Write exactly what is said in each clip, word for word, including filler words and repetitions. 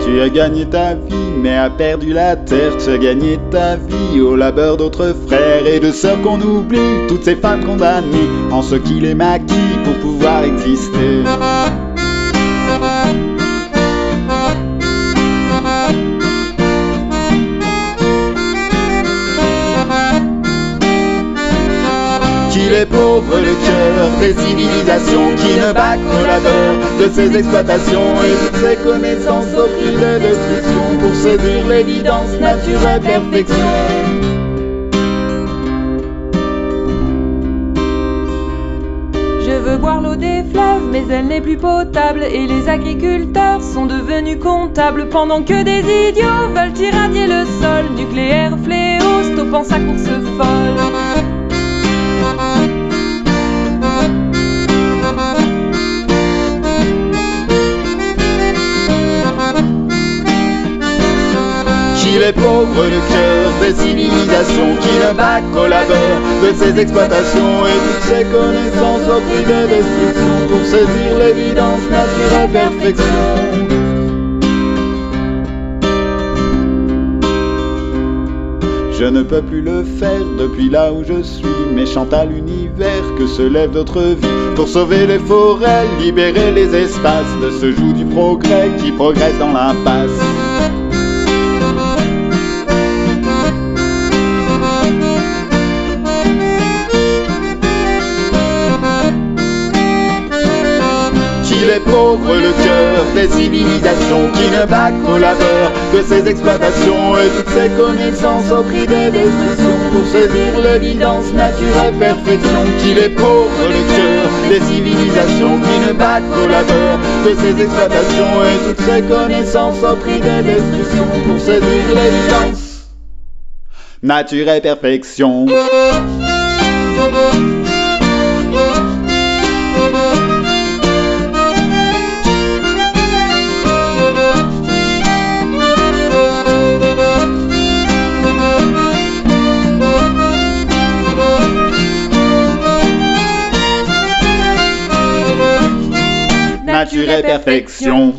Tu as gagné ta vie, mais as perdu la terre. Tu as gagné ta vie au labeur d'autres frères et de sœurs qu'on oublie. Toutes ces femmes condamnées en ce qu'il est maquis pour pouvoir exister. Qu'il est pauvre le cœur des civilisations qui ne bat qu'au labeur de ces exploitations et toutes ces connaissances au prix de destruction pour saisir l'évidence naturelle perfection. Je veux boire l'eau des fleuves, mais elle n'est plus potable et les agriculteurs sont devenus comptables pendant que des idiots veulent irradier le sol. Nucléaire fléau, stoppant sa course folle. Qu'il est pauvre le cœur des civilisations qui ne bat qu'au labeur de ces exploitations et toutes ces connaissances au prix de destruction pour saisir l'évidence naturelle perfection. Je ne peux plus le faire depuis là où je suis, mais chante à l'univers que se lèvent d'autres vies pour sauver les forêts, libérer les espaces de ce joug du progrès qui progresse dans l'impasse. Qu'il est pauvre le cœur des civilisations qui ne bat qu'au labeur de ces exploitations et toutes ces connaissances au prix de destruction pour saisir l'évidence naturelle perfection. Qu'il est pauvre le cœur des civilisations qui ne bat qu'au labeur de ces exploitations et toutes ces connaissances au prix de destruction pour saisir l'évidence naturelle perfection. Nature et perfection.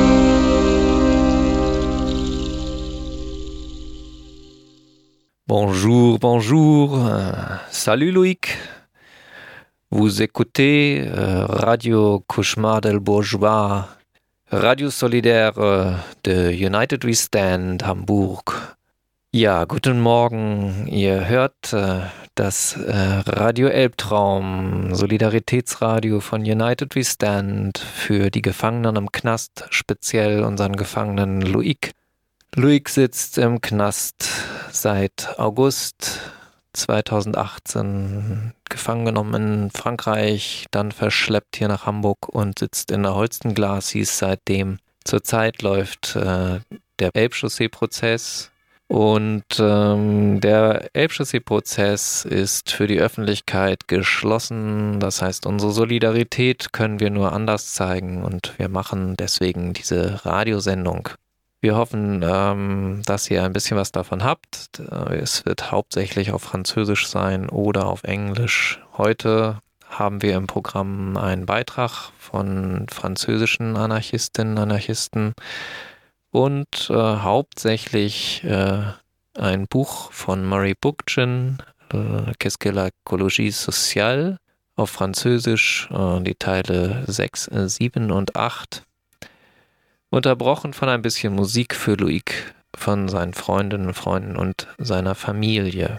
Bonjour, bonjour. Euh, salut Loïc. Vous écoutez euh, Radio Cauchemar del Bourgeois, Radio solidaire euh, de United We Stand Hamburg. Ja, guten Morgen. Ihr hört äh, das äh, Radio Elbtraum, Solidaritätsradio von United We Stand für die Gefangenen im Knast, speziell unseren Gefangenen Loïc. Loïc sitzt im Knast seit August zweitausendachtzehn, gefangen genommen in Frankreich, dann verschleppt hier nach Hamburg und sitzt in der Holstenglasis seitdem. Zurzeit läuft äh, der Elbchaussee-Prozess. Und ähm, der Elbchaussee-Prozess ist für die Öffentlichkeit geschlossen. Das heißt, unsere Solidarität können wir nur anders zeigen und wir machen deswegen diese Radiosendung. Wir hoffen, ähm, dass ihr ein bisschen was davon habt. Es wird hauptsächlich auf Französisch sein oder auf Englisch. Heute haben wir im Programm einen Beitrag von französischen Anarchistinnen und Anarchisten. Und äh, hauptsächlich äh, ein Buch von Murray Bookchin, äh, Qu'est-ce que l'écologie sociale, auf Französisch, äh, die Teile sechs, sieben und acht. Unterbrochen von ein bisschen Musik für Loïc, von seinen Freundinnen und Freunden und seiner Familie.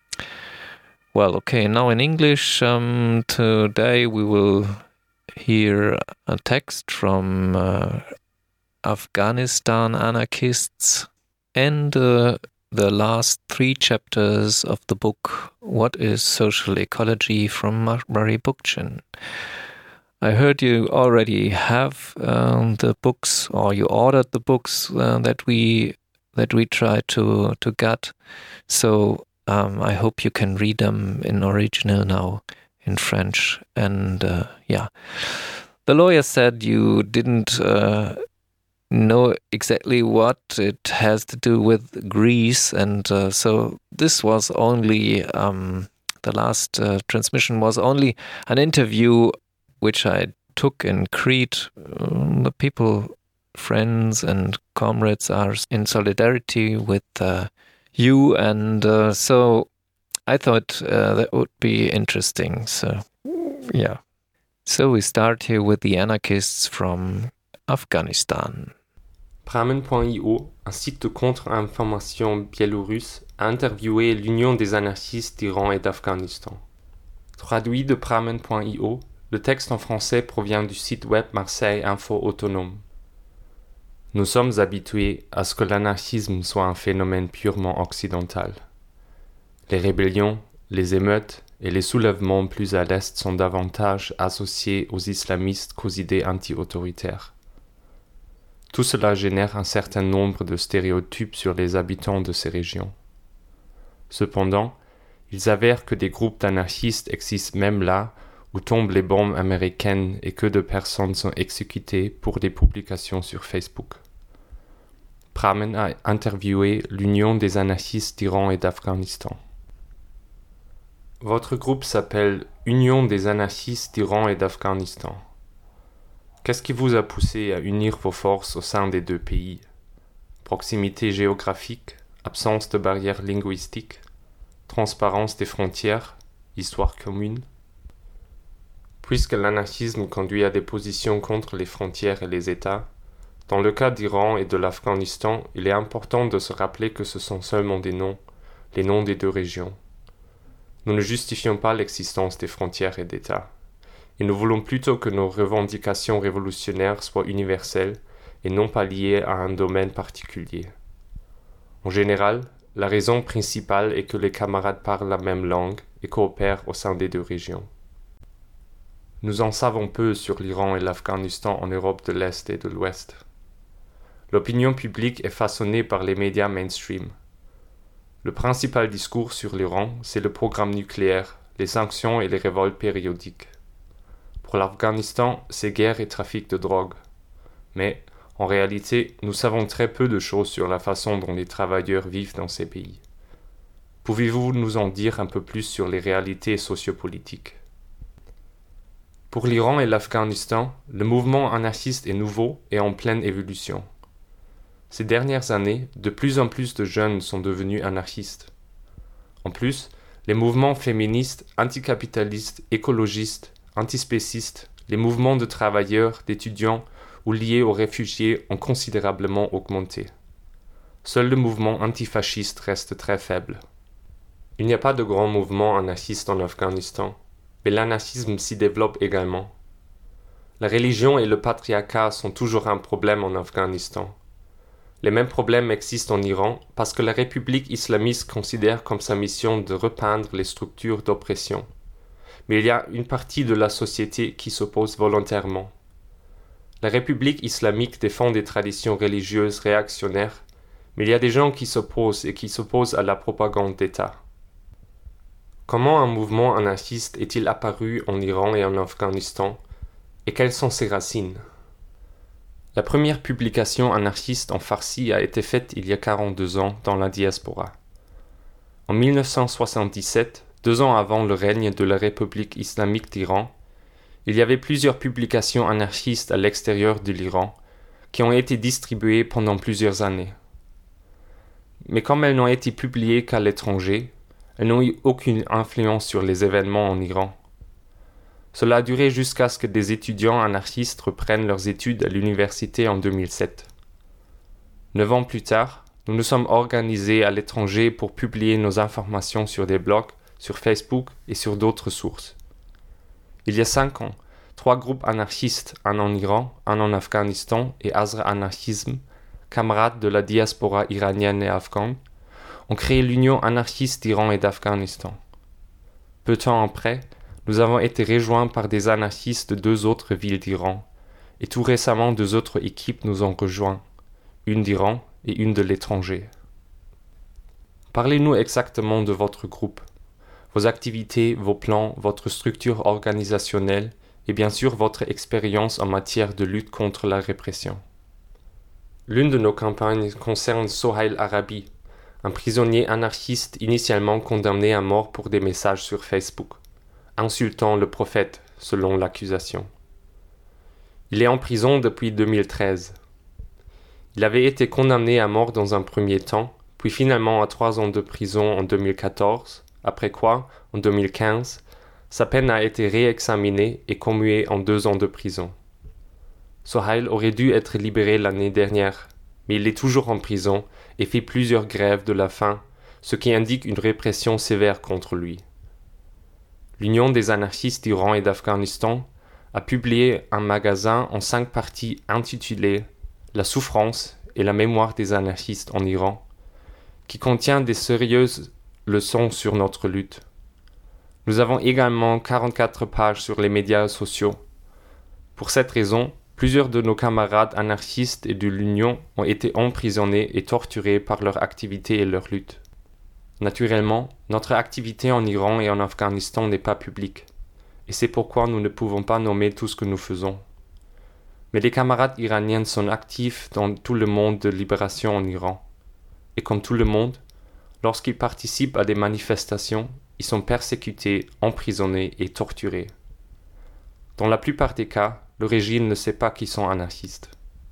Well, okay, now in English, um, today we will hear a text from uh, Afghanistan anarchists and uh, the last three chapters of the book What is Social Ecology from Murray Bookchin. I heard you already have um, the books, or you ordered the books uh, that we that we tried to to get. So um, I hope you can read them in original now in French. And uh, yeah, the lawyer said you didn't Uh, know exactly what it has to do with Greece, and uh, so this was only um, the last uh, transmission was only an interview which I took in Crete. Um, the people friends and comrades are in solidarity with uh, you, and uh, so I thought uh, that would be interesting. So, yeah. So we start here with the anarchists from Afghanistan. Pramen point i o, un site de contre-information biélorusse, a interviewé l'Union des anarchistes d'Iran et d'Afghanistan. Traduit de Pramen point i o, le texte en français provient du site web Marseille Info Autonome. Nous sommes habitués à ce que l'anarchisme soit un phénomène purement occidental. Les rébellions, les émeutes et les soulèvements plus à l'est sont davantage associés aux islamistes qu'aux idées anti-autoritaires. Tout cela génère un certain nombre de stéréotypes sur les habitants de ces régions. Cependant, il s'avère que des groupes d'anarchistes existent même là où tombent les bombes américaines et que de personnes sont exécutées pour des publications sur Facebook. Pramen a interviewé l'Union des anarchistes d'Iran et d'Afghanistan. Votre groupe s'appelle Union des anarchistes d'Iran et d'Afghanistan. Qu'est-ce qui vous a poussé à unir vos forces au sein des deux pays ? Proximité géographique, absence de barrières linguistiques, transparence des frontières, histoire commune ? Puisque l'anarchisme conduit à des positions contre les frontières et les États, dans le cas d'Iran et de l'Afghanistan, il est important de se rappeler que ce sont seulement des noms, les noms des deux régions. Nous ne justifions pas l'existence des frontières et d'États, et nous voulons plutôt que nos revendications révolutionnaires soient universelles et non pas liées à un domaine particulier. En général, la raison principale est que les camarades parlent la même langue et coopèrent au sein des deux régions. Nous en savons peu sur l'Iran et l'Afghanistan en Europe de l'Est et de l'Ouest. L'opinion publique est façonnée par les médias mainstream. Le principal discours sur l'Iran, c'est le programme nucléaire, les sanctions et les révoltes périodiques. Pour l'Afghanistan, c'est guerre et trafic de drogue. Mais, en réalité, nous savons très peu de choses sur la façon dont les travailleurs vivent dans ces pays. Pouvez-vous nous en dire un peu plus sur les réalités sociopolitiques ? Pour l'Iran et l'Afghanistan, le mouvement anarchiste est nouveau et en pleine évolution. Ces dernières années, de plus en plus de jeunes sont devenus anarchistes. En plus, les mouvements féministes, anticapitalistes, écologistes, antispécistes, les mouvements de travailleurs, d'étudiants ou liés aux réfugiés ont considérablement augmenté. Seul le mouvement antifasciste reste très faible. Il n'y a pas de grand mouvement anarchiste en Afghanistan, mais l'anarchisme s'y développe également. La religion et le patriarcat sont toujours un problème en Afghanistan. Les mêmes problèmes existent en Iran parce que la République islamiste considère comme sa mission de repeindre les structures d'oppression. Mais il y a une partie de la société qui s'oppose volontairement. La République islamique défend des traditions religieuses réactionnaires, mais il y a des gens qui s'opposent et qui s'opposent à la propagande d'État. Comment un mouvement anarchiste est-il apparu en Iran et en Afghanistan, et quelles sont ses racines ? La première publication anarchiste en farsi a été faite il y a quarante-deux ans dans la diaspora. En mille neuf cent soixante-dix-sept, deux ans avant le règne de la République islamique d'Iran, il y avait plusieurs publications anarchistes à l'extérieur de l'Iran qui ont été distribuées pendant plusieurs années. Mais comme elles n'ont été publiées qu'à l'étranger, elles n'ont eu aucune influence sur les événements en Iran. Cela a duré jusqu'à ce que des étudiants anarchistes reprennent leurs études à l'université en deux mille sept. Neuf ans plus tard, nous nous sommes organisés à l'étranger pour publier nos informations sur des blogs, sur Facebook et sur d'autres sources. Il y a cinq ans, trois groupes anarchistes, un en Iran, un en Afghanistan et Azra Anarchisme, camarades de la diaspora iranienne et afghane, ont créé l'Union anarchiste d'Iran et d'Afghanistan. Peu de temps après, nous avons été rejoints par des anarchistes de deux autres villes d'Iran, et tout récemment deux autres équipes nous ont rejoints, une d'Iran et une de l'étranger. Parlez-nous exactement de votre groupe, vos activités, vos plans, votre structure organisationnelle et bien sûr votre expérience en matière de lutte contre la répression. L'une de nos campagnes concerne Sohail Arabi, un prisonnier anarchiste initialement condamné à mort pour des messages sur Facebook, insultant le prophète selon l'accusation. Il est en prison depuis deux mille treize. Il avait été condamné à mort dans un premier temps, puis finalement à trois ans de prison en deux mille quatorze, après quoi, en deux mille quinze, sa peine a été réexaminée et commuée en deux ans de prison. Sohail aurait dû être libéré l'année dernière, mais il est toujours en prison et fait plusieurs grèves de la faim, ce qui indique une répression sévère contre lui. L'Union des anarchistes d'Iran et d'Afghanistan a publié un magazine en cinq parties intitulé « La souffrance et la mémoire des anarchistes en Iran », qui contient des sérieuses leçons sur notre lutte. Nous avons également quarante-quatre pages sur les médias sociaux. Pour cette raison, plusieurs de nos camarades anarchistes et de l'Union ont été emprisonnés et torturés par leur activité et leur lutte. Naturellement, notre activité en Iran et en Afghanistan n'est pas publique, et c'est pourquoi nous ne pouvons pas nommer tout ce que nous faisons. Mais les camarades iraniens sont actifs dans tout le monde de libération en Iran. Et comme tout le monde, lorsqu'ils participent à des manifestations, ils sont persécutés, emprisonnés et torturés. Dans la plupart des cas, le régime ne sait pas qu'ils sont anarchistes.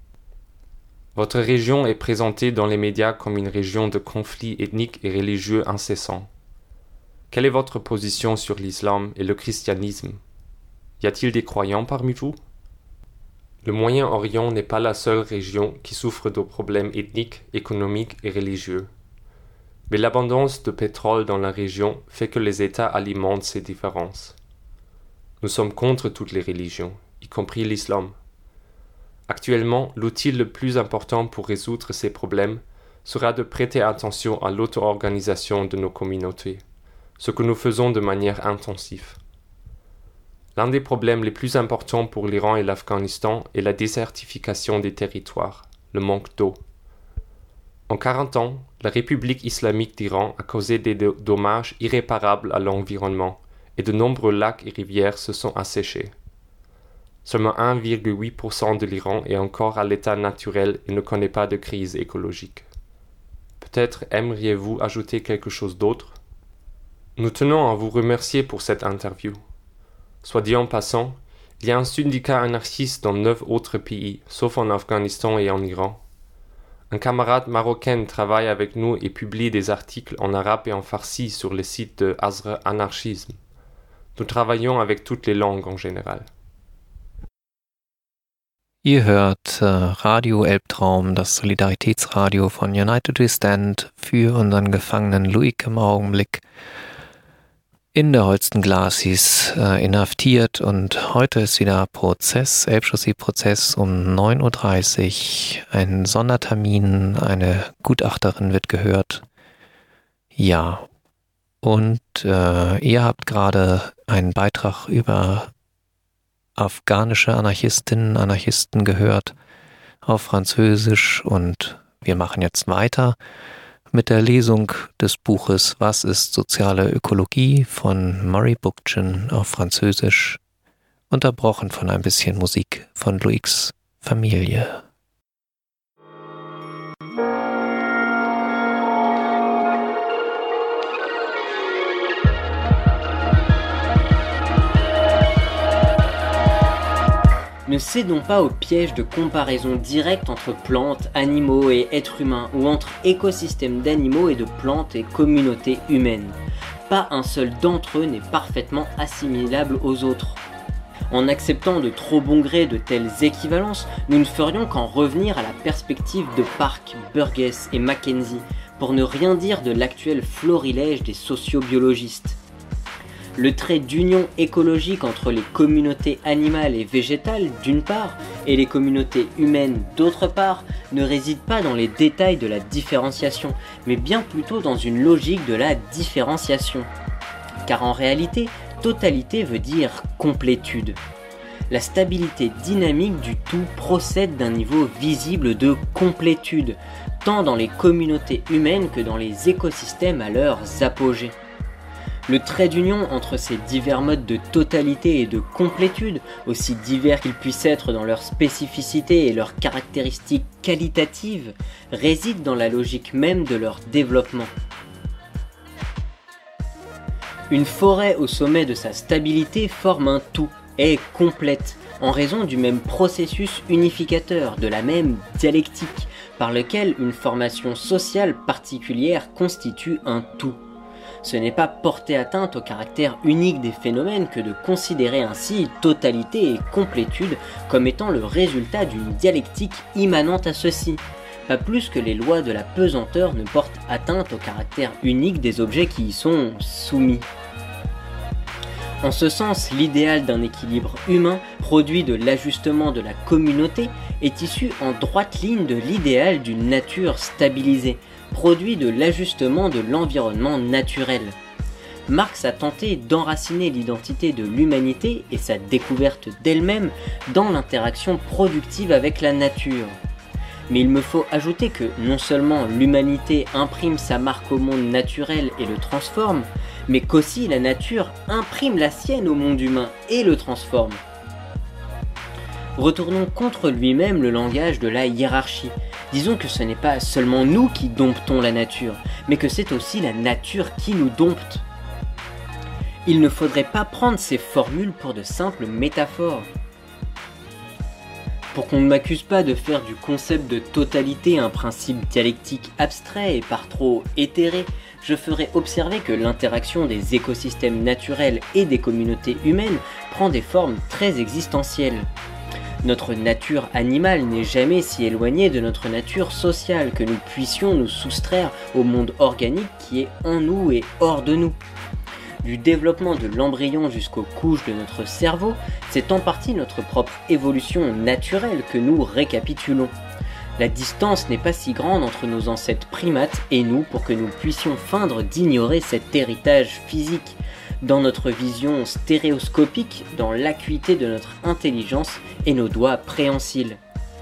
Votre région est présentée dans les médias comme une région de conflits ethniques et religieux incessants. Quelle est votre position sur l'islam et le christianisme? Y a-t-il des croyants parmi vous? Le Moyen-Orient n'est pas la seule région qui souffre de problèmes ethniques, économiques et religieux. Mais l'abondance de pétrole dans la région fait que les États alimentent ces différences. Nous sommes contre toutes les religions, y compris l'islam. Actuellement, l'outil le plus important pour résoudre ces problèmes sera de prêter attention à l'auto-organisation de nos communautés, ce que nous faisons de manière intensive. L'un des problèmes les plus importants pour l'Iran et l'Afghanistan est la désertification des territoires, le manque d'eau. En quarante ans, la République islamique d'Iran a causé des do- dommages irréparables à l'environnement et de nombreux lacs et rivières se sont asséchés. Seulement un virgule huit pour cent de l'Iran est encore à l'état naturel et ne connaît pas de crise écologique. Peut-être aimeriez-vous ajouter quelque chose d'autre? Nous tenons à vous remercier pour cette interview. Soit dit en passant, il y a un syndicat anarchiste dans neuf autres pays, sauf en Afghanistan et en Iran. Un camarade marocain travaille avec nous et publie des articles en arabe et en farsi sur le site de Azra Anarchisme. Nous travaillons avec toutes les langues en général. Ihr hört äh, Radio Elbtraum, das Solidaritätsradio von United We Stand für unseren Gefangenen Loic im Augenblick in der Holsten Glacis äh, inhaftiert, und heute ist wieder Prozess, Elbchaussee-Prozess um neun Uhr dreißig, ein Sondertermin, eine Gutachterin wird gehört. Ja, und äh, ihr habt gerade einen Beitrag über afghanische Anarchistinnen, Anarchisten gehört auf Französisch, und wir machen jetzt weiter mit der Lesung des Buches Was ist soziale Ökologie von Murray Bookchin auf Französisch, unterbrochen von ein bisschen Musik von Loics Familie. Ne cédons pas au piège de comparaison directe entre plantes, animaux et êtres humains, ou entre écosystèmes d'animaux et de plantes et communautés humaines. Pas un seul d'entre eux n'est parfaitement assimilable aux autres. En acceptant de trop bon gré de telles équivalences, nous ne ferions qu'en revenir à la perspective de Park, Burgess et Mackenzie, pour ne rien dire de l'actuel florilège des sociobiologistes. Le trait d'union écologique entre les communautés animales et végétales d'une part et les communautés humaines d'autre part ne réside pas dans les détails de la différenciation, mais bien plutôt dans une logique de la différenciation. Car en réalité, totalité veut dire complétude. La stabilité dynamique du tout procède d'un niveau visible de complétude, tant dans les communautés humaines que dans les écosystèmes à leurs apogées. Le trait d'union entre ces divers modes de totalité et de complétude, aussi divers qu'ils puissent être dans leur spécificité et leurs caractéristiques qualitatives, réside dans la logique même de leur développement. Une forêt au sommet de sa stabilité forme un tout, est complète, en raison du même processus unificateur, de la même dialectique, par lequel une formation sociale particulière constitue un tout. Ce n'est pas porter atteinte au caractère unique des phénomènes que de considérer ainsi totalité et complétude comme étant le résultat d'une dialectique immanente à ceux-ci, pas plus que les lois de la pesanteur ne portent atteinte au caractère unique des objets qui y sont soumis. En ce sens, l'idéal d'un équilibre humain, produit de l'ajustement de la communauté, est issu en droite ligne de l'idéal d'une nature stabilisée, produit de l'ajustement de l'environnement naturel. Marx a tenté d'enraciner l'identité de l'humanité et sa découverte d'elle-même dans l'interaction productive avec la nature. Mais il me faut ajouter que non seulement l'humanité imprime sa marque au monde naturel et le transforme, mais qu'aussi la nature imprime la sienne au monde humain et le transforme. Retournons contre lui-même le langage de la hiérarchie. Disons que ce n'est pas seulement nous qui domptons la nature, mais que c'est aussi la nature qui nous dompte. Il ne faudrait pas prendre ces formules pour de simples métaphores. Pour qu'on ne m'accuse pas de faire du concept de totalité un principe dialectique abstrait et par trop éthéré, je ferai observer que l'interaction des écosystèmes naturels et des communautés humaines prend des formes très existentielles. Notre nature animale n'est jamais si éloignée de notre nature sociale que nous puissions nous soustraire au monde organique qui est en nous et hors de nous. Du développement de l'embryon jusqu'aux couches de notre cerveau, c'est en partie notre propre évolution naturelle que nous récapitulons. La distance n'est pas si grande entre nos ancêtres primates et nous pour que nous puissions feindre d'ignorer cet héritage physique, dans notre vision stéréoscopique, dans l'acuité de notre intelligence et nos doigts préhensiles.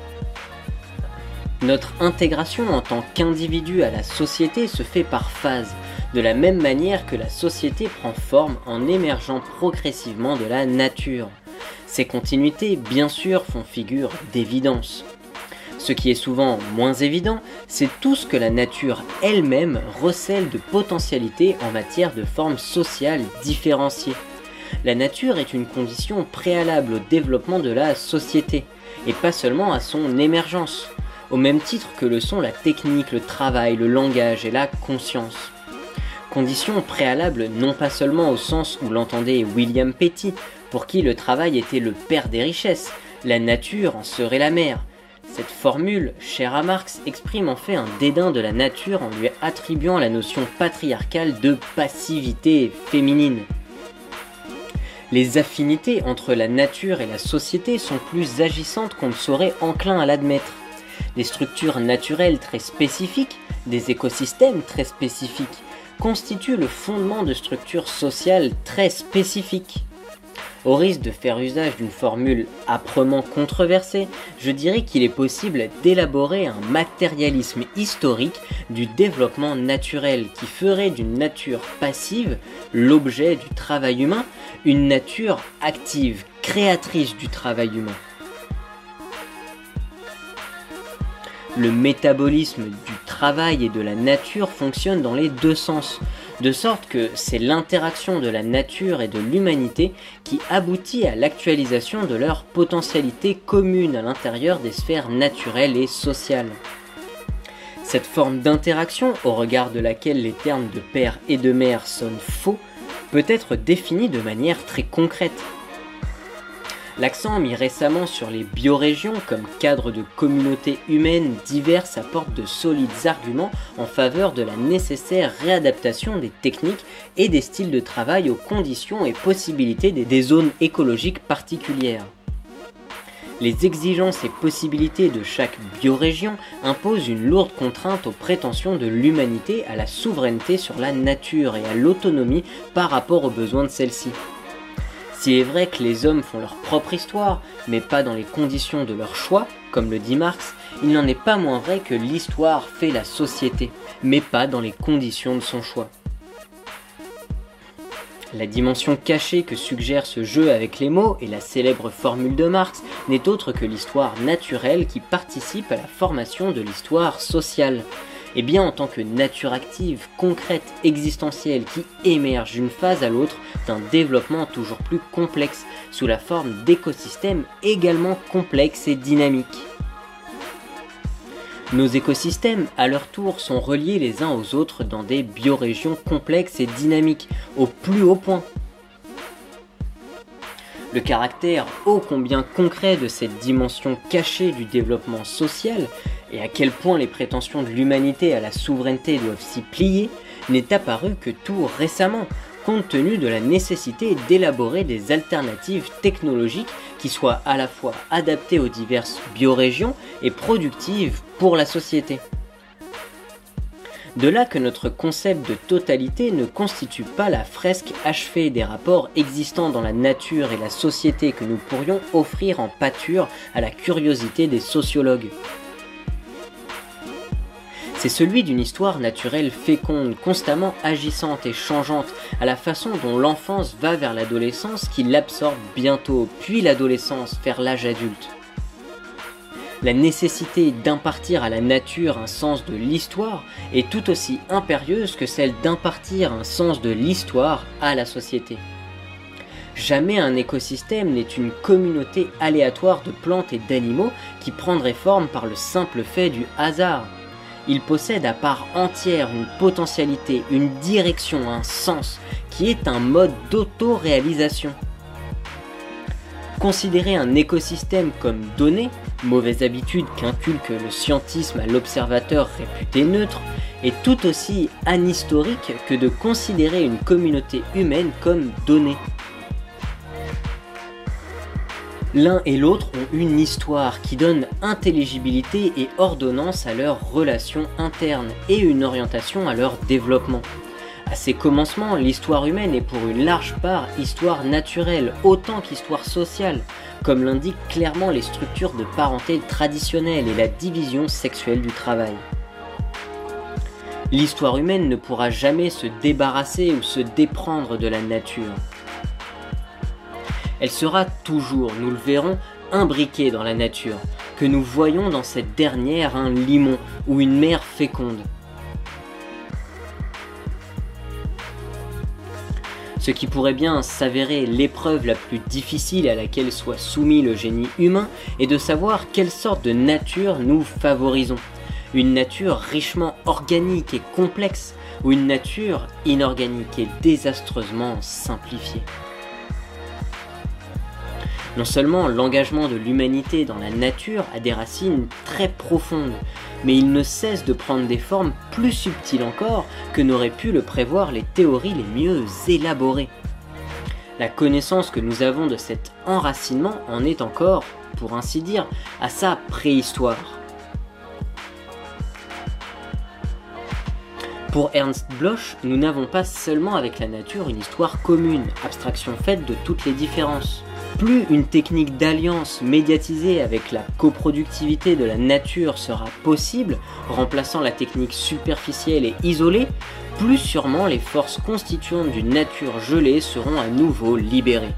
Notre intégration en tant qu'individu à la société se fait par phases, de la même manière que la société prend forme en émergeant progressivement de la nature. Ces continuités, bien sûr, font figure d'évidence. Ce qui est souvent moins évident, c'est tout ce que la nature elle-même recèle de potentialités en matière de formes sociales différenciées. La nature est une condition préalable au développement de la société, et pas seulement à son émergence, au même titre que le sont la technique, le travail, le langage et la conscience. Condition préalable non pas seulement au sens où l'entendait William Petty, pour qui le travail était le père des richesses, la nature en serait la mère. Cette formule, chère à Marx, exprime en fait un dédain de la nature en lui attribuant la notion patriarcale de passivité féminine. Les affinités entre la nature et la société sont plus agissantes qu'on ne serait enclin à l'admettre. Des structures naturelles très spécifiques, des écosystèmes très spécifiques, constituent le fondement de structures sociales très spécifiques. Au risque de faire usage d'une formule âprement controversée, je dirais qu'il est possible d'élaborer un matérialisme historique du développement naturel qui ferait d'une nature passive l'objet du travail humain, une nature active, créatrice du travail humain. Le métabolisme du travail et de la nature fonctionne dans les deux sens, de sorte que c'est l'interaction de la nature et de l'humanité qui aboutit à l'actualisation de leurs potentialités communes à l'intérieur des sphères naturelles et sociales. Cette forme d'interaction, au regard de laquelle les termes de père et de mère sonnent faux, peut être définie de manière très concrète. L'accent mis récemment sur les biorégions comme cadre de communautés humaines diverses apporte de solides arguments en faveur de la nécessaire réadaptation des techniques et des styles de travail aux conditions et possibilités des zones écologiques particulières. Les exigences et possibilités de chaque biorégion imposent une lourde contrainte aux prétentions de l'humanité à la souveraineté sur la nature et à l'autonomie par rapport aux besoins de celle-ci. S'il est vrai que les hommes font leur propre histoire, mais pas dans les conditions de leur choix, comme le dit Marx, il n'en est pas moins vrai que l'histoire fait la société, mais pas dans les conditions de son choix. La dimension cachée que suggère ce jeu avec les mots et la célèbre formule de Marx n'est autre que l'histoire naturelle qui participe à la formation de l'histoire sociale. Et bien en tant que nature active, concrète, existentielle qui émerge d'une phase à l'autre d'un développement toujours plus complexe sous la forme d'écosystèmes également complexes et dynamiques. Nos écosystèmes, à leur tour, sont reliés les uns aux autres dans des biorégions complexes et dynamiques, au plus haut point. Le caractère ô combien concret de cette dimension cachée du développement social, et à quel point les prétentions de l'humanité à la souveraineté doivent s'y plier, n'est apparu que tout récemment, compte tenu de la nécessité d'élaborer des alternatives technologiques qui soient à la fois adaptées aux diverses biorégions et productives pour la société. De là que notre concept de totalité ne constitue pas la fresque achevée des rapports existants dans la nature et la société que nous pourrions offrir en pâture à la curiosité des sociologues. C'est celui d'une histoire naturelle féconde, constamment agissante et changeante, à la façon dont l'enfance va vers l'adolescence qui l'absorbe bientôt, puis l'adolescence vers l'âge adulte. La nécessité d'impartir à la nature un sens de l'histoire est tout aussi impérieuse que celle d'impartir un sens de l'histoire à la société. Jamais un écosystème n'est une communauté aléatoire de plantes et d'animaux qui prendrait forme par le simple fait du hasard. Il possède à part entière une potentialité, une direction, un sens, qui est un mode d'auto-réalisation. Considérer un écosystème comme donné, mauvaise habitude qu'inculque le scientisme à l'observateur réputé neutre, est tout aussi anhistorique que de considérer une communauté humaine comme donnée. L'un et l'autre ont une histoire qui donne intelligibilité et ordonnance à leurs relations internes et une orientation à leur développement. À ses commencements, l'histoire humaine est pour une large part histoire naturelle, autant qu'histoire sociale, comme l'indiquent clairement les structures de parenté traditionnelles et la division sexuelle du travail. L'histoire humaine ne pourra jamais se débarrasser ou se déprendre de la nature. Elle sera toujours, nous le verrons, imbriquée dans la nature, que nous voyons dans cette dernière un limon ou une mer féconde. Ce qui pourrait bien s'avérer l'épreuve la plus difficile à laquelle soit soumis le génie humain est de savoir quelle sorte de nature nous favorisons. Une nature richement organique et complexe ou une nature inorganique et désastreusement simplifiée. Non seulement l'engagement de l'humanité dans la nature a des racines très profondes, mais il ne cesse de prendre des formes plus subtiles encore que n'auraient pu le prévoir les théories les mieux élaborées. La connaissance que nous avons de cet enracinement en est encore, pour ainsi dire, à sa préhistoire. Pour Ernst Bloch, nous n'avons pas seulement avec la nature une histoire commune, abstraction faite de toutes les différences. Plus une technique d'alliance médiatisée avec la coproductivité de la nature sera possible, remplaçant la technique superficielle et isolée, plus sûrement les forces constituantes d'une nature gelée seront à nouveau libérées.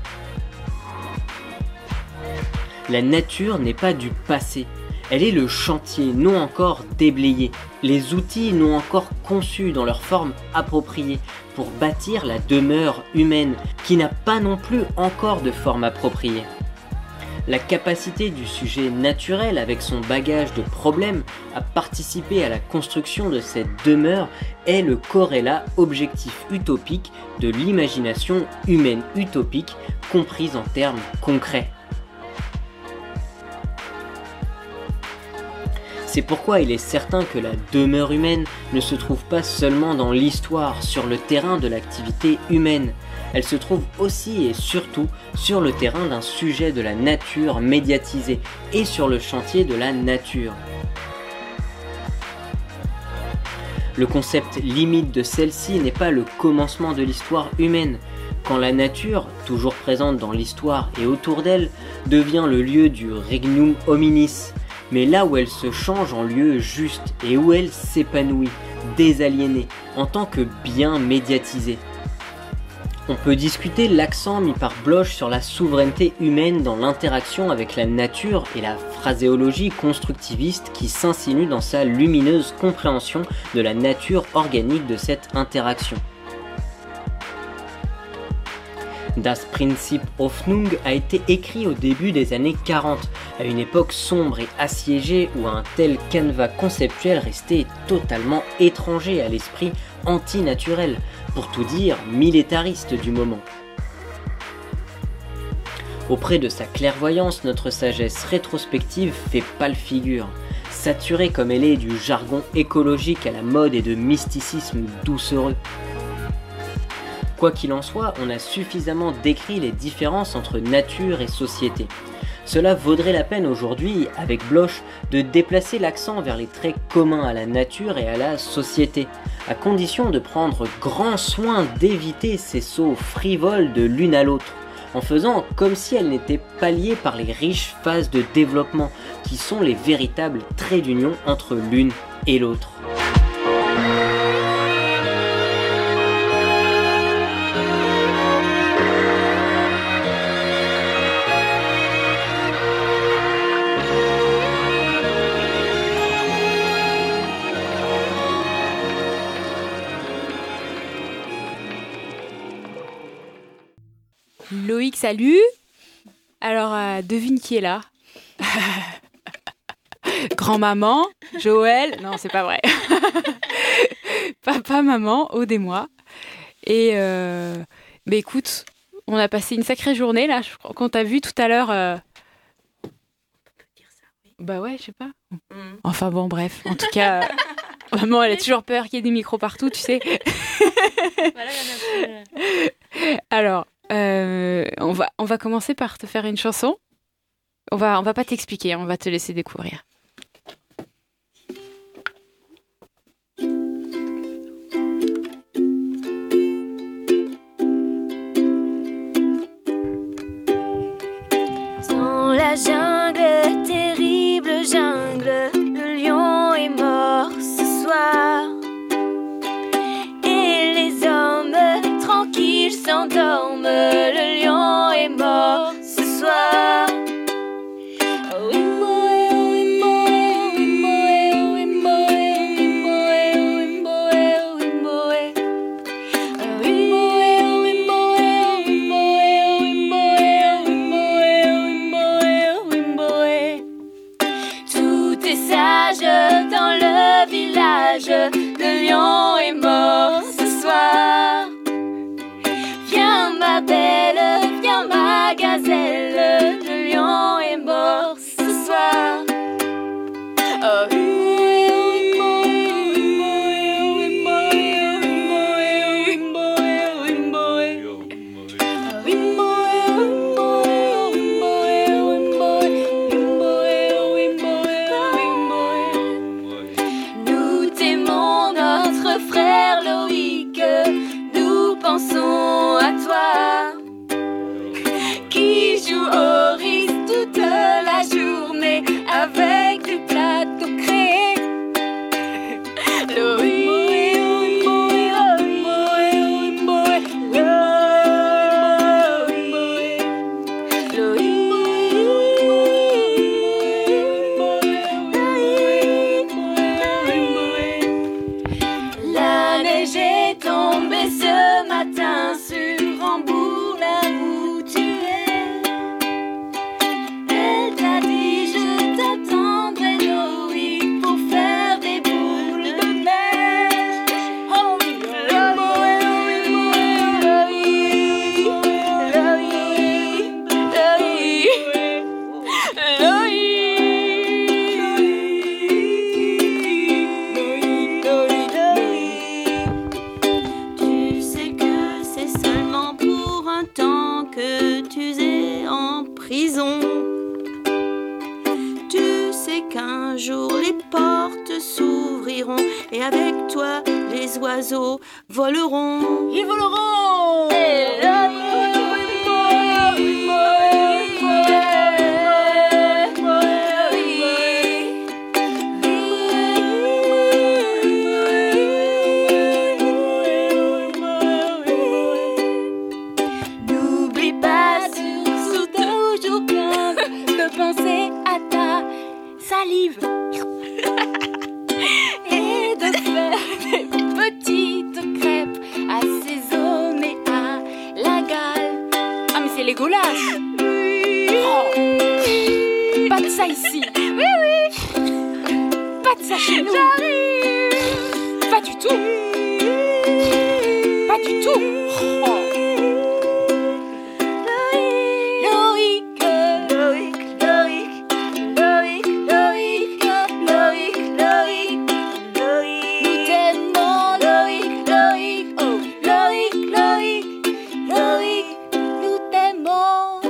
La nature n'est pas du passé, elle est le chantier non encore déblayé, les outils non encore conçus dans leur forme appropriée pour bâtir la demeure humaine qui n'a pas non plus encore de forme appropriée. La capacité du sujet naturel avec son bagage de problèmes à participer à la construction de cette demeure est le corrélat objectif utopique de l'imagination humaine utopique comprise en termes concrets. C'est pourquoi il est certain que la demeure humaine ne se trouve pas seulement dans l'histoire, sur le terrain de l'activité humaine. Elle se trouve aussi et surtout sur le terrain d'un sujet de la nature médiatisé et sur le chantier de la nature. Le concept limite de celle-ci n'est pas le commencement de l'histoire humaine, quand la nature, toujours présente dans l'histoire et autour d'elle, devient le lieu du regnum hominis, mais là où elle se change en lieu juste et où elle s'épanouit, désaliénée, en tant que bien médiatisé. On peut discuter l'accent mis par Bloch sur la souveraineté humaine dans l'interaction avec la nature et la phraséologie constructiviste qui s'insinue dans sa lumineuse compréhension de la nature organique de cette interaction. Das Prinzip Hoffnung a été écrit au début des années quarante, à une époque sombre et assiégée où un tel canevas conceptuel restait totalement étranger à l'esprit antinaturel, pour tout dire militariste du moment. Auprès de sa clairvoyance, notre sagesse rétrospective fait pâle figure. Saturée comme elle est du jargon écologique à la mode et de mysticisme doucereux. Quoi qu'il en soit, on a suffisamment décrit les différences entre nature et société. Cela vaudrait la peine aujourd'hui, avec Bloch, de déplacer l'accent vers les traits communs à la nature et à la société, à condition de prendre grand soin d'éviter ces sauts frivoles de l'une à l'autre, en faisant comme si elles n'étaient pas liées par les riches phases de développement, qui sont les véritables traits d'union entre l'une et l'autre. Loïc, salut. Alors, euh, devine qui est là. Grand-maman, Joël, non, c'est pas vrai. Papa, maman, Aude et moi. Et, euh, bah écoute, on a passé une sacrée journée, là, je crois qu'on t'a vu tout à l'heure. Euh... Bah ouais, je sais pas. Mm. Enfin bon, bref, en tout cas, euh, maman, elle a toujours peur qu'il y ait des micros partout, tu sais. Voilà, alors... Euh, on, va, on va commencer par te faire une chanson. On va, on va pas t'expliquer, on va te laisser découvrir. Dans la jungle, terrible jungle, le lion est mort ce soir. Et les hommes tranquilles s'endorment. Le lion est mort ce soir. Tout est sage dans le village. Le lion est mort ce soir. Viens ma belle, viens ma gazelle, le lion est mort ce soir. Oh, nous t'aimons notre frère Loïc, nous pensons à toi, qui joue au risque toute la journée avec du plateau créé. Loïc, la neige est tombée ce matin sur Rambourg, là où tu es. Elle t'a dit je t'attendrai Loïc pour faire des boules de neige. Oh oui, Loïc, Loïc, Loïc, Loïc. Tu sais que c'est seulement pour un temps que tu es en prison. Tu sais qu'un jour les portes s'ouvriront et avec toi les oiseaux voleront. Ils voleront. Et n'oublie pas surtout toujours bien de penser à ta salive et de faire des petites crêpes assaisonnées à la gale. Ah, mais c'est Légolas. Oh. Pas de ça ici. Oui, oui. Pas de ça chez nous. J'arrive. Pas du tout. Pas du tout. Oh. Loïc, Loïc, Loïc, Loïc, Loïc, Loïc, Loïc, Loïc. Nous t'aimons, Loïc, Loïc, oh, Loïc, Loïc, Loïc, nous t'aimons.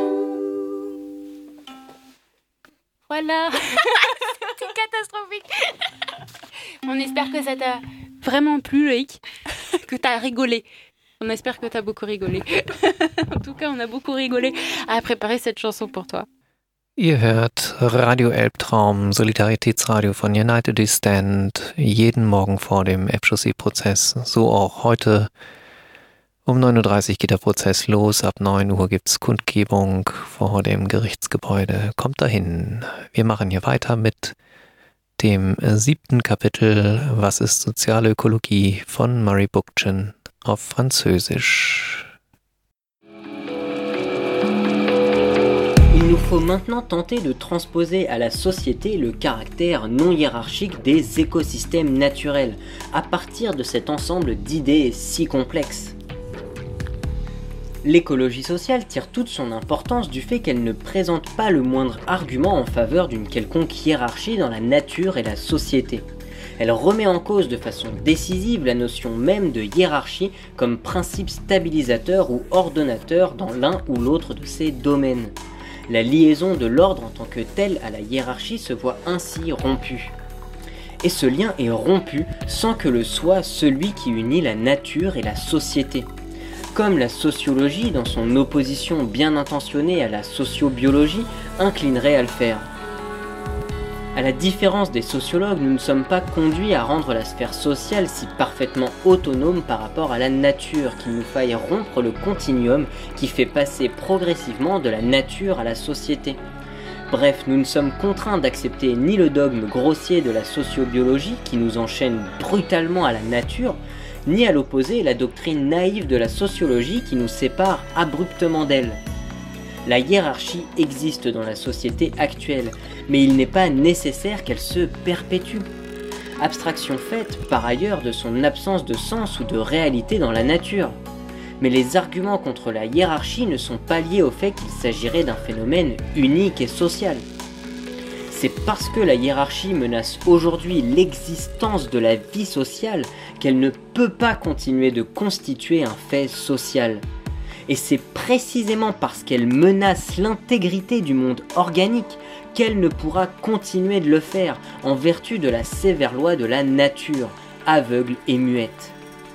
Voilà. C'est catastrophique. On espère que ça t'a vraiment plu, Loïc, que t'as rigolé. On espère que t'as beaucoup rigolé. En tout cas, on a beaucoup rigolé à préparer cette chanson pour toi. Ihr hört Radio Elbtraum, Solidaritätsradio von United We Stand, jeden Morgen vor dem Elbchaussee-Prozess. So auch heute. Um neun Uhr dreißig geht der Prozess los, ab neun Uhr gibt's Kundgebung vor dem Gerichtsgebäude. Kommt dahin. Wir machen hier weiter mit dem siebten Kapitel Was ist soziale Ökologie von Murray Bookchin auf Französisch. Il nous faut maintenant tenter de transposer à la société le caractère non hiérarchique des écosystèmes naturels, à partir de cet ensemble d'idées si complexes. L'écologie sociale tire toute son importance du fait qu'elle ne présente pas le moindre argument en faveur d'une quelconque hiérarchie dans la nature et la société. Elle remet en cause de façon décisive la notion même de hiérarchie comme principe stabilisateur ou ordonnateur dans l'un ou l'autre de ces domaines. La liaison de l'ordre en tant que tel à la hiérarchie se voit ainsi rompue. Et ce lien est rompu sans que le soit celui qui unit la nature et la société. Comme la sociologie, dans son opposition bien intentionnée à la sociobiologie, inclinerait à le faire. À la différence des sociologues, nous ne sommes pas conduits à rendre la sphère sociale si parfaitement autonome par rapport à la nature qu'il nous faille rompre le continuum qui fait passer progressivement de la nature à la société. Bref, nous ne sommes contraints d'accepter ni le dogme grossier de la sociobiologie qui nous enchaîne brutalement à la nature, ni à l'opposé la doctrine naïve de la sociologie qui nous sépare abruptement d'elle. La hiérarchie existe dans la société actuelle, mais il n'est pas nécessaire qu'elle se perpétue. Abstraction faite, par ailleurs, de son absence de sens ou de réalité dans la nature. Mais les arguments contre la hiérarchie ne sont pas liés au fait qu'il s'agirait d'un phénomène unique et social. C'est parce que la hiérarchie menace aujourd'hui l'existence de la vie sociale qu'elle ne peut pas continuer de constituer un fait social. Et c'est précisément parce qu'elle menace l'intégrité du monde organique qu'elle ne pourra continuer de le faire en vertu de la sévère loi de la nature, aveugle et muette.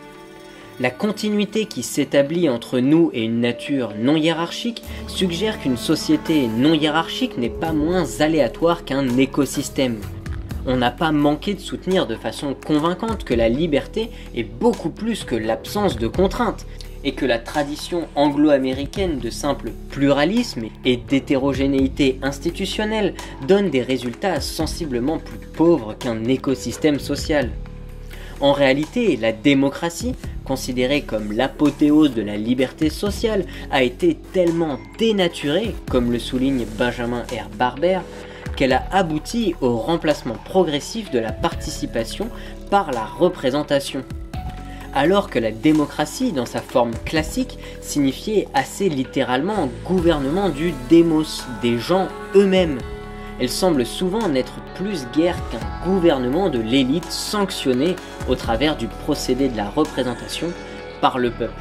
La continuité qui s'établit entre nous et une nature non hiérarchique suggère qu'une société non hiérarchique n'est pas moins aléatoire qu'un écosystème. On n'a pas manqué de soutenir de façon convaincante que la liberté est beaucoup plus que l'absence de contraintes, et que la tradition anglo-américaine de simple pluralisme et d'hétérogénéité institutionnelle donne des résultats sensiblement plus pauvres qu'un écosystème social. En réalité, la démocratie, considérée comme l'apothéose de la liberté sociale, a été tellement dénaturée, comme le souligne Benjamin R. Barber, qu'elle a abouti au remplacement progressif de la participation par la représentation. Alors que la démocratie, dans sa forme classique, signifiait assez littéralement gouvernement du démos, des gens eux-mêmes. Elle semble souvent n'être plus guère qu'un gouvernement de l'élite sanctionné au travers du procédé de la représentation par le peuple.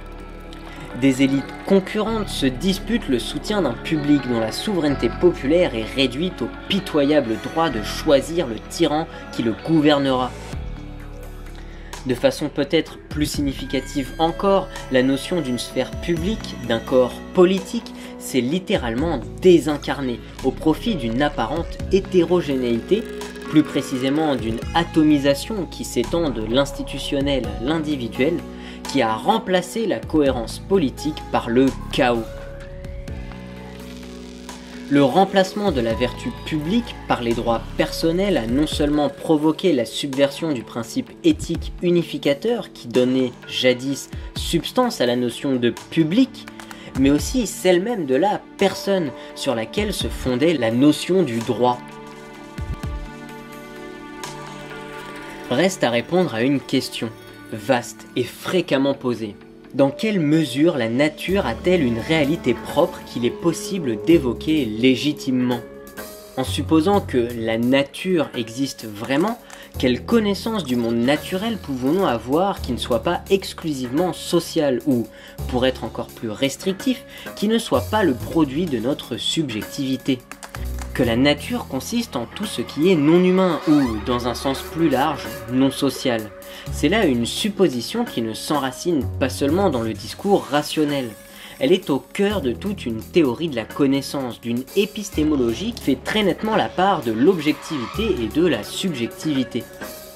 Des élites concurrentes se disputent le soutien d'un public dont la souveraineté populaire est réduite au pitoyable droit de choisir le tyran qui le gouvernera. De façon peut-être plus significative encore, la notion d'une sphère publique, d'un corps politique, s'est littéralement désincarnée au profit d'une apparente hétérogénéité, plus précisément d'une atomisation qui s'étend de l'institutionnel à l'individuel, qui a remplacé la cohérence politique par le chaos. Le remplacement de la vertu publique par les droits personnels a non seulement provoqué la subversion du principe éthique unificateur qui donnait jadis substance à la notion de public, mais aussi celle même de la personne sur laquelle se fondait la notion du droit. Reste à répondre à une question, vaste et fréquemment posée. Dans quelle mesure la nature a-t-elle une réalité propre qu'il est possible d'évoquer légitimement ? En supposant que la nature existe vraiment, quelle connaissance du monde naturel pouvons-nous avoir qui ne soit pas exclusivement sociale ou, pour être encore plus restrictif, qui ne soit pas le produit de notre subjectivité ? Que la nature consiste en tout ce qui est non humain ou, dans un sens plus large, non social. C'est là une supposition qui ne s'enracine pas seulement dans le discours rationnel. Elle est au cœur de toute une théorie de la connaissance, d'une épistémologie qui fait très nettement la part de l'objectivité et de la subjectivité.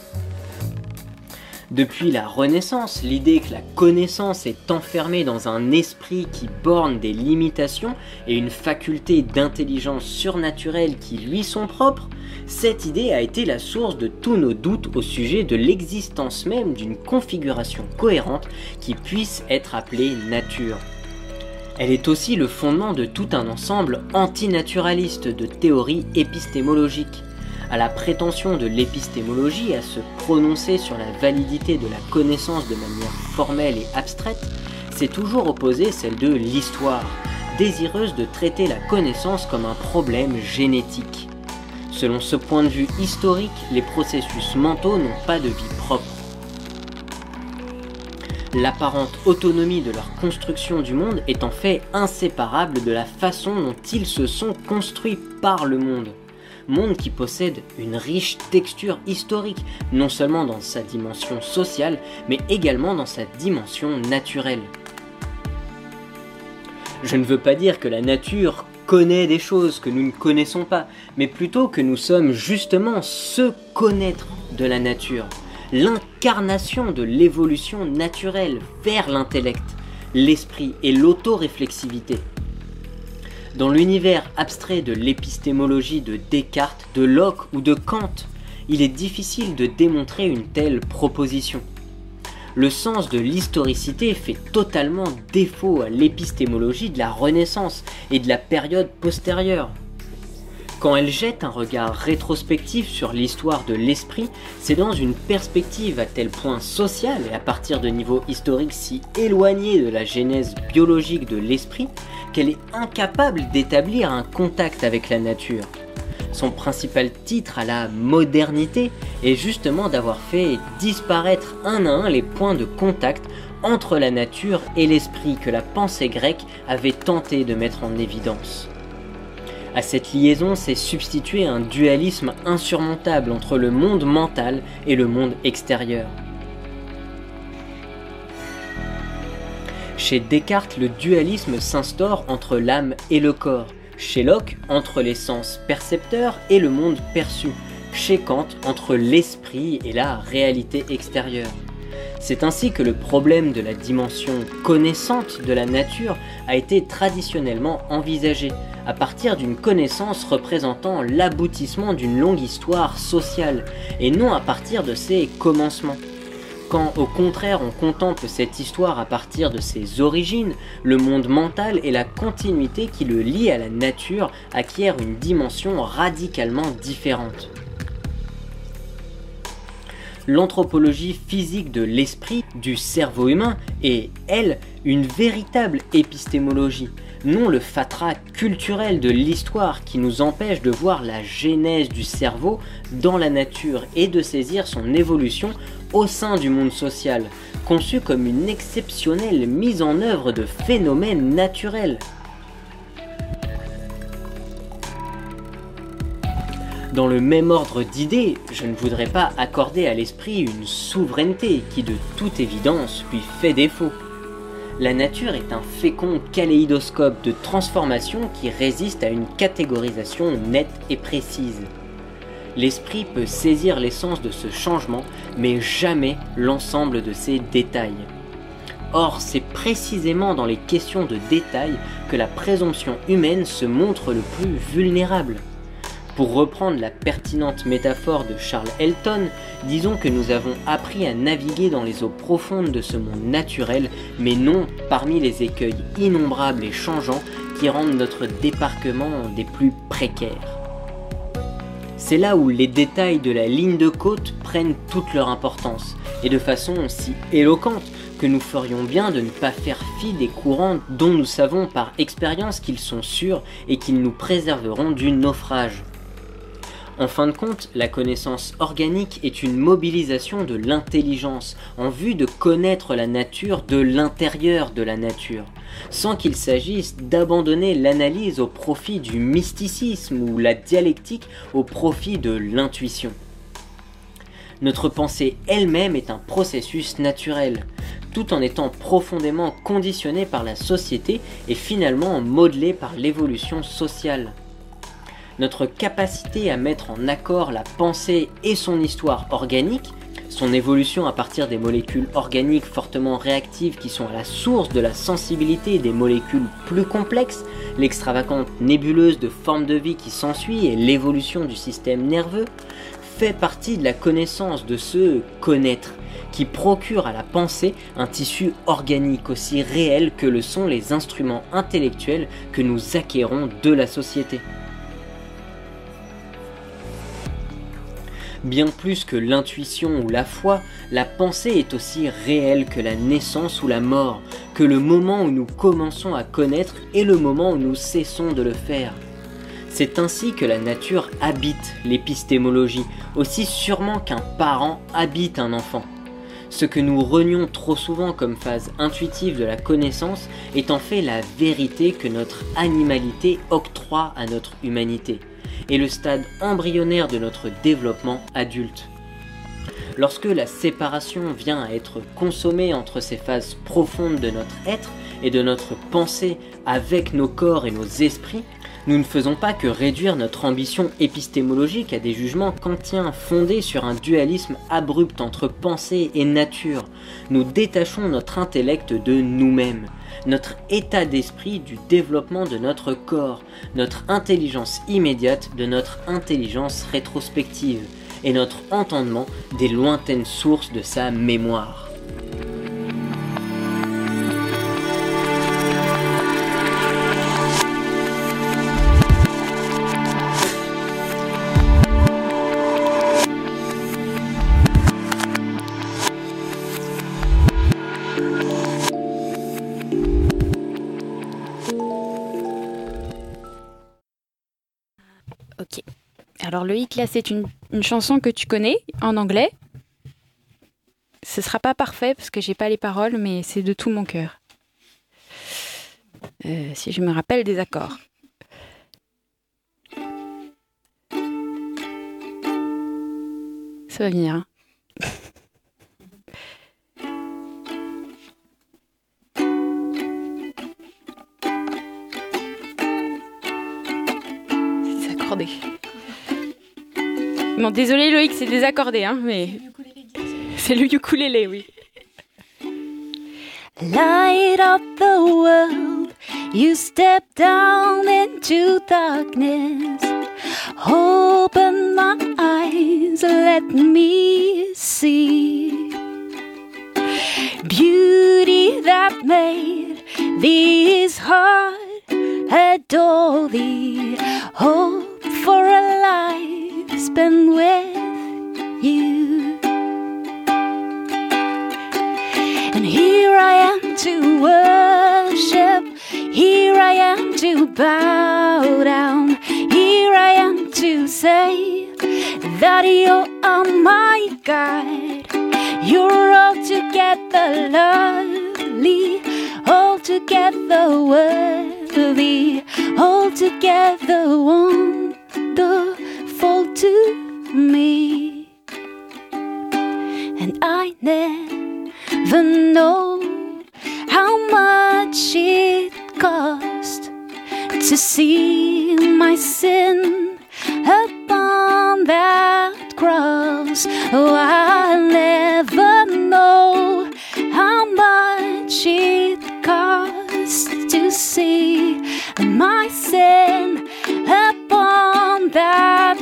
Depuis la Renaissance, l'idée que la connaissance est enfermée dans un esprit qui borne des limitations et une faculté d'intelligence surnaturelle qui lui sont propres, cette idée a été la source de tous nos doutes au sujet de l'existence même d'une configuration cohérente qui puisse être appelée nature. Elle est aussi le fondement de tout un ensemble antinaturaliste de théories épistémologiques. À la prétention de l'épistémologie à se prononcer sur la validité de la connaissance de manière formelle et abstraite, s'est toujours opposée celle de l'histoire, désireuse de traiter la connaissance comme un problème génétique. Selon ce point de vue historique, les processus mentaux n'ont pas de vie propre. L'apparente autonomie de leur construction du monde est en fait inséparable de la façon dont ils se sont construits par le monde. Monde qui possède une riche texture historique, non seulement dans sa dimension sociale, mais également dans sa dimension naturelle. Je ne veux pas dire que la nature connaît des choses que nous ne connaissons pas, mais plutôt que nous sommes justement ce connaître de la nature, l'incarnation de l'évolution naturelle vers l'intellect, l'esprit et l'autoréflexivité. Dans l'univers abstrait de l'épistémologie de Descartes, de Locke ou de Kant, il est difficile de démontrer une telle proposition. Le sens de l'historicité fait totalement défaut à l'épistémologie de la Renaissance et de la période postérieure. Quand elle jette un regard rétrospectif sur l'histoire de l'esprit, c'est dans une perspective à tel point sociale et à partir de niveaux historiques si éloignés de la genèse biologique de l'esprit qu'elle est incapable d'établir un contact avec la nature. Son principal titre à la modernité est justement d'avoir fait disparaître un à un les points de contact entre la nature et l'esprit que la pensée grecque avait tenté de mettre en évidence. À cette liaison s'est substitué un dualisme insurmontable entre le monde mental et le monde extérieur. Chez Descartes, le dualisme s'instaure entre l'âme et le corps. Chez Locke, entre les sens percepteurs et le monde perçu. Chez Kant, entre l'esprit et la réalité extérieure. C'est ainsi que le problème de la dimension connaissante de la nature a été traditionnellement envisagé, à partir d'une connaissance représentant l'aboutissement d'une longue histoire sociale, et non à partir de ses commencements. Quand au contraire on contemple cette histoire à partir de ses origines, le monde mental et la continuité qui le lie à la nature acquièrent une dimension radicalement différente. L'anthropologie physique de l'esprit, du cerveau humain, est, elle, une véritable épistémologie, non le fatras culturel de l'histoire qui nous empêche de voir la genèse du cerveau dans la nature et de saisir son évolution au sein du monde social, conçu comme une exceptionnelle mise en œuvre de phénomènes naturels. Dans le même ordre d'idées, je ne voudrais pas accorder à l'esprit une souveraineté qui de toute évidence lui fait défaut. La nature est un fécond kaléidoscope de transformation qui résiste à une catégorisation nette et précise. L'esprit peut saisir l'essence de ce changement, mais jamais l'ensemble de ses détails. Or, c'est précisément dans les questions de détails que la présomption humaine se montre le plus vulnérable. Pour reprendre la pertinente métaphore de Charles Elton, disons que nous avons appris à naviguer dans les eaux profondes de ce monde naturel, mais non parmi les écueils innombrables et changeants qui rendent notre débarquement des plus précaires. C'est là où les détails de la ligne de côte prennent toute leur importance, et de façon si éloquente que nous ferions bien de ne pas faire fi des courants dont nous savons par expérience qu'ils sont sûrs et qu'ils nous préserveront du naufrage. En fin de compte, la connaissance organique est une mobilisation de l'intelligence en vue de connaître la nature de l'intérieur de la nature, sans qu'il s'agisse d'abandonner l'analyse au profit du mysticisme ou la dialectique au profit de l'intuition. Notre pensée elle-même est un processus naturel, tout en étant profondément conditionnée par la société et finalement modelée par l'évolution sociale. Notre capacité à mettre en accord la pensée et son histoire organique, son évolution à partir des molécules organiques fortement réactives qui sont à la source de la sensibilité des molécules plus complexes, l'extravagante nébuleuse de formes de vie qui s'ensuit et l'évolution du système nerveux, fait partie de la connaissance de ce connaître, qui procure à la pensée un tissu organique aussi réel que le sont les instruments intellectuels que nous acquérons de la société. Bien plus que l'intuition ou la foi, la pensée est aussi réelle que la naissance ou la mort, que le moment où nous commençons à connaître et le moment où nous cessons de le faire. C'est ainsi que la nature habite l'épistémologie, aussi sûrement qu'un parent habite un enfant. Ce que nous renions trop souvent comme phase intuitive de la connaissance est en fait la vérité que notre animalité octroie à notre humanité, et le stade embryonnaire de notre développement adulte. Lorsque la séparation vient à être consommée entre ces phases profondes de notre être et de notre pensée avec nos corps et nos esprits, nous ne faisons pas que réduire notre ambition épistémologique à des jugements kantiens fondés sur un dualisme abrupt entre pensée et nature. Nous détachons notre intellect de nous-mêmes, notre état d'esprit du développement de notre corps, notre intelligence immédiate de notre intelligence rétrospective, et notre entendement des lointaines sources de sa mémoire. Ok. Alors Loïc, là c'est une, une chanson que tu connais en anglais. Ce sera pas parfait parce que j'ai pas les paroles, mais c'est de tout mon cœur. Euh, si je me rappelle des accords. Ça va venir. Hein. C'est désaccordé. Bon, désolé Loïc, c'est désaccordé, hein, mais c'est le ukulélé, oui. Light up the world, you step down into darkness. Open my eyes, let me see beauty that made this heart adore thee. Hope for a life spent with you. And here I am to worship, here I am to bow down, here I am to say that you are my God. You're altogether lovely, altogether worthy, altogether wonderful to me. And I never know how much it cost to see my sin upon that cross. Oh, I'll never know how much it cost to see my sin upon that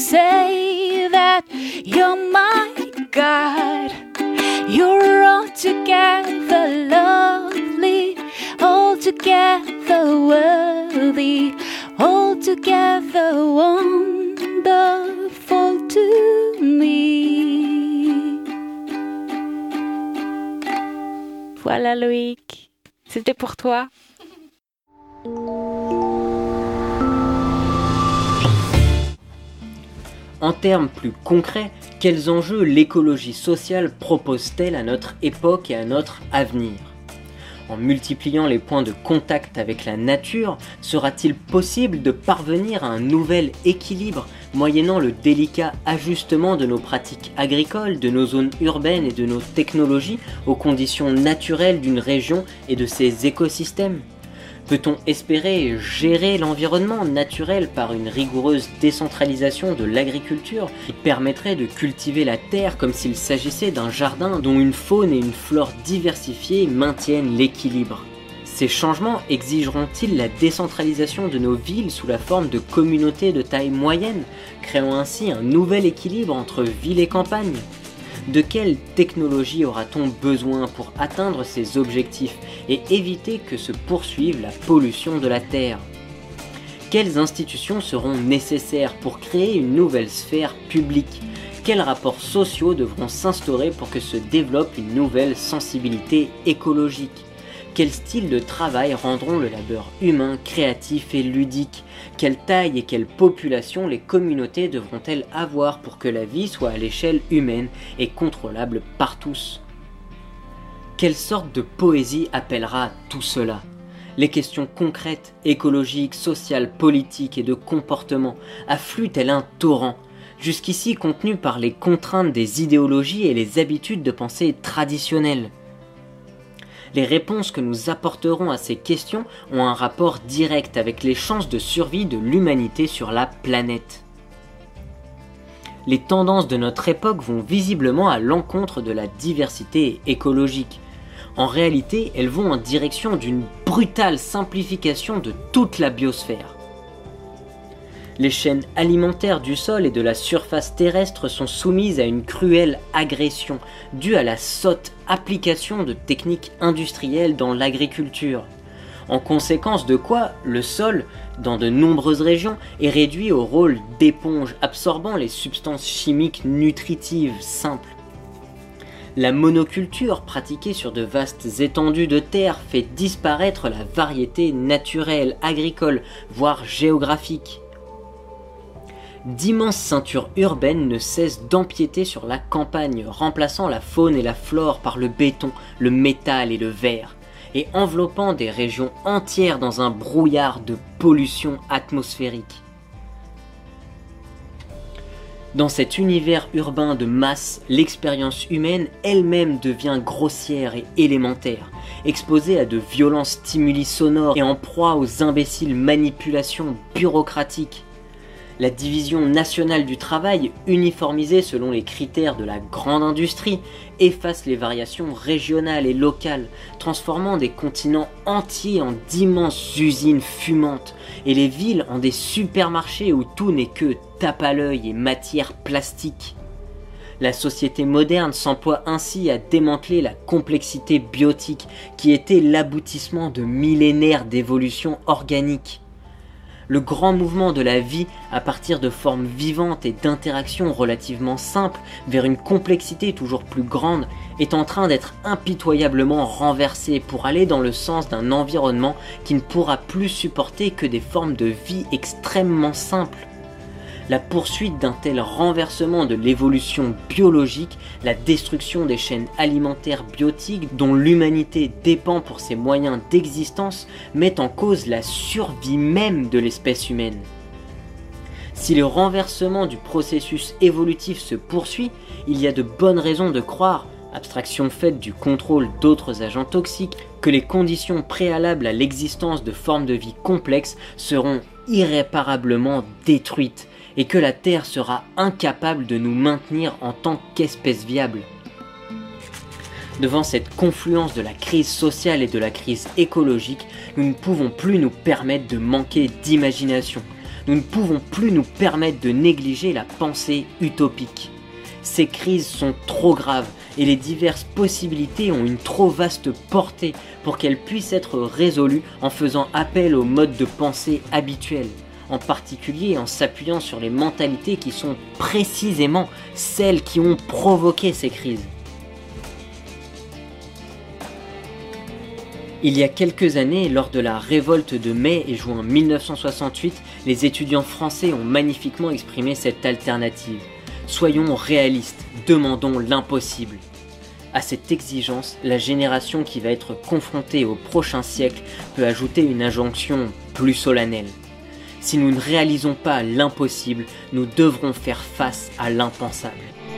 say that you're my God. You're altogether lovely, altogether worthy, altogether wonderful to me. Voilà Loïc, c'était pour toi. En termes plus concrets, quels enjeux l'écologie sociale propose-t-elle à notre époque et à notre avenir ? En multipliant les points de contact avec la nature, sera-t-il possible de parvenir à un nouvel équilibre moyennant le délicat ajustement de nos pratiques agricoles, de nos zones urbaines et de nos technologies aux conditions naturelles d'une région et de ses écosystèmes ? Peut-on espérer gérer l'environnement naturel par une rigoureuse décentralisation de l'agriculture qui permettrait de cultiver la terre comme s'il s'agissait d'un jardin dont une faune et une flore diversifiées maintiennent l'équilibre ? Ces changements exigeront-ils la décentralisation de nos villes sous la forme de communautés de taille moyenne, créant ainsi un nouvel équilibre entre ville et campagne ? De quelle technologie aura-t-on besoin pour atteindre ces objectifs et éviter que se poursuive la pollution de la Terre ? Quelles institutions seront nécessaires pour créer une nouvelle sphère publique ? Quels rapports sociaux devront s'instaurer pour que se développe une nouvelle sensibilité écologique ? Quels styles de travail rendront le labeur humain, créatif et ludique ? Quelle taille et quelle population les communautés devront-elles avoir pour que la vie soit à l'échelle humaine et contrôlable par tous ? Quelle sorte de poésie appellera tout cela ? Les questions concrètes, écologiques, sociales, politiques et de comportement affluent tel un torrent, jusqu'ici contenues par les contraintes des idéologies et les habitudes de pensée traditionnelles. Les réponses que nous apporterons à ces questions ont un rapport direct avec les chances de survie de l'humanité sur la planète. Les tendances de notre époque vont visiblement à l'encontre de la diversité écologique. En réalité, elles vont en direction d'une brutale simplification de toute la biosphère. Les chaînes alimentaires du sol et de la surface terrestre sont soumises à une cruelle agression due à la sotte application de techniques industrielles dans l'agriculture. En conséquence de quoi, le sol, dans de nombreuses régions, est réduit au rôle d'éponge absorbant les substances chimiques nutritives simples. La monoculture pratiquée sur de vastes étendues de terre fait disparaître la variété naturelle, agricole, voire géographique. D'immenses ceintures urbaines ne cessent d'empiéter sur la campagne, remplaçant la faune et la flore par le béton, le métal et le verre, et enveloppant des régions entières dans un brouillard de pollution atmosphérique. Dans cet univers urbain de masse, l'expérience humaine elle-même devient grossière et élémentaire, exposée à de violents stimuli sonores et en proie aux imbéciles manipulations bureaucratiques. La division nationale du travail, uniformisée selon les critères de la grande industrie, efface les variations régionales et locales, transformant des continents entiers en d'immenses usines fumantes, et les villes en des supermarchés où tout n'est que tape à l'œil et matière plastique. La société moderne s'emploie ainsi à démanteler la complexité biotique qui était l'aboutissement de millénaires d'évolution organique. Le grand mouvement de la vie, à partir de formes vivantes et d'interactions relativement simples vers une complexité toujours plus grande, est en train d'être impitoyablement renversé pour aller dans le sens d'un environnement qui ne pourra plus supporter que des formes de vie extrêmement simples. La poursuite d'un tel renversement de l'évolution biologique, la destruction des chaînes alimentaires biotiques dont l'humanité dépend pour ses moyens d'existence, met en cause la survie même de l'espèce humaine. Si le renversement du processus évolutif se poursuit, il y a de bonnes raisons de croire, abstraction faite du contrôle d'autres agents toxiques, que les conditions préalables à l'existence de formes de vie complexes seront irréparablement détruites, et que la Terre sera incapable de nous maintenir en tant qu'espèce viable. Devant cette confluence de la crise sociale et de la crise écologique, nous ne pouvons plus nous permettre de manquer d'imagination. Nous ne pouvons plus nous permettre de négliger la pensée utopique. Ces crises sont trop graves et les diverses possibilités ont une trop vaste portée pour qu'elles puissent être résolues en faisant appel aux modes de pensée habituels, en particulier en s'appuyant sur les mentalités qui sont précisément celles qui ont provoqué ces crises. Il y a quelques années, lors de la révolte de mai et juin mille neuf cent soixante-huit, les étudiants français ont magnifiquement exprimé cette alternative. Soyons réalistes, demandons l'impossible. À cette exigence, la génération qui va être confrontée au prochain siècle peut ajouter une injonction plus solennelle. Si nous ne réalisons pas l'impossible, nous devrons faire face à l'impensable.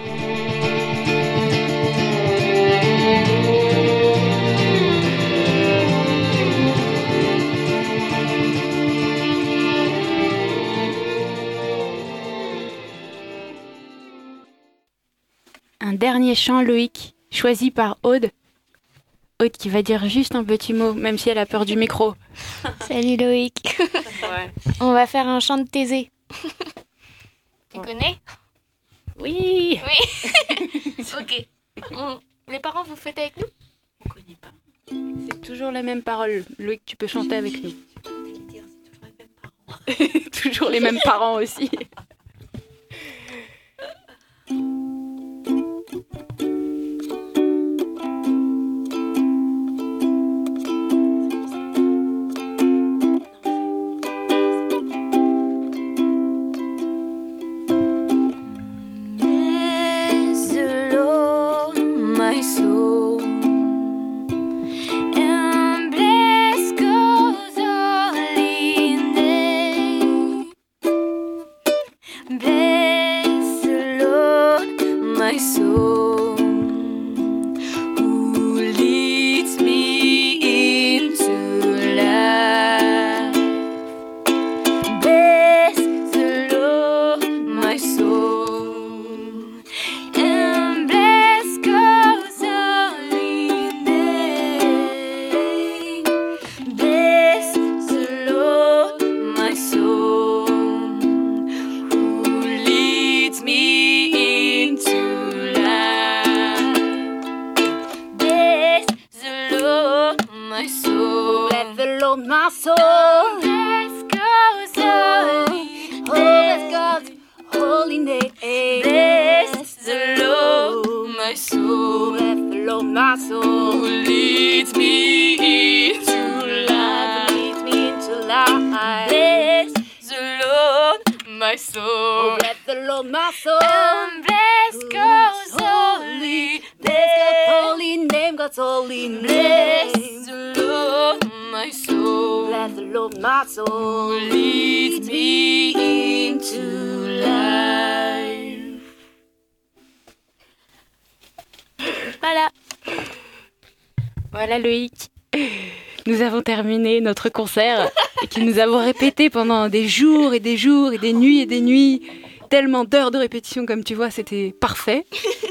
Un dernier chant, Loïc, choisi par Aude. Aude qui va dire juste un petit mot, même si elle a peur du micro. Salut Loïc. Ouais. On va faire un chant de Thésée. Tu Ouais. connais? Oui. Oui. Ok. On- Les parents, vous faites avec nous? On connaît pas. C'est toujours la même parole. Loïc, tu peux chanter avec nous. Toujours les mêmes parents aussi. Bless the Lord, my soul, and bless God's holy name. Bless the Lord, my soul, who leads me into life. Bless the Lord, my soul, and bless God's holy name. Bless the Lord, my soul, who leads me into life. Bless the Lord, my soul. Bless the Lord, my soul. Bless God's holy, oh, bless God's holy name. Bless the Lord, my soul. Bless the Lord, my soul. Who leads me into life. Leads me into life. Bless the Lord, my soul. Bless the Lord, my soul. And bless God's holy, bless God's holy name. God's holy name. Bless the Lord, my soul. Bless the Lord, my soul. Who leads me into life. Voilà. Voilà Loïc. Nous avons terminé notre concert et que nous avons répété pendant des jours et des jours et des nuits et des nuits. Tellement d'heures de répétition, comme tu vois, c'était parfait.